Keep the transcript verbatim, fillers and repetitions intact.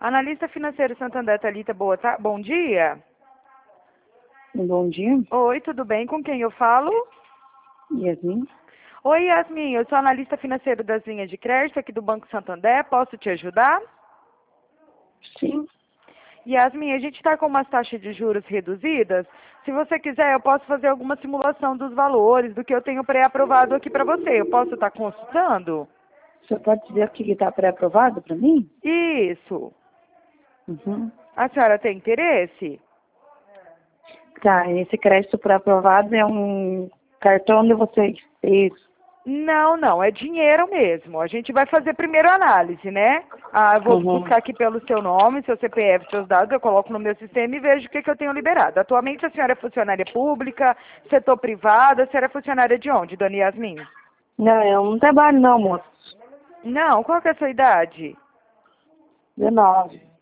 Analista financeiro Santander, Thalita, boa ta... bom dia. Bom dia, Oi, tudo bem? Com quem eu falo? Yasmin. Oi, Yasmin, eu sou analista financeiro das linhas de crédito aqui do Banco Santander, posso te ajudar? Sim, Yasmin, a gente está com umas taxas de juros reduzidas. Se você quiser, eu posso fazer alguma simulação dos valores, do que eu tenho pré-aprovado aqui para você. Eu posso estar consultando? você pode dizer o que está pré-aprovado para mim? Isso. Uhum. A senhora tem interesse? Tá, esse crédito pré-aprovado é um cartão de vocês. Isso. Não, não, é dinheiro mesmo. A gente vai fazer primeiro a análise, né? Ah, eu vou Uhum. buscar aqui pelo seu nome, seu C P F, seus dados, eu coloco no meu sistema e vejo o que, que eu tenho liberado. Atualmente a senhora é funcionária pública, setor privado, a senhora é funcionária de onde, dona Yasmin? Não, eu não trabalho não, moço. Não, qual que é a sua idade? dezenove.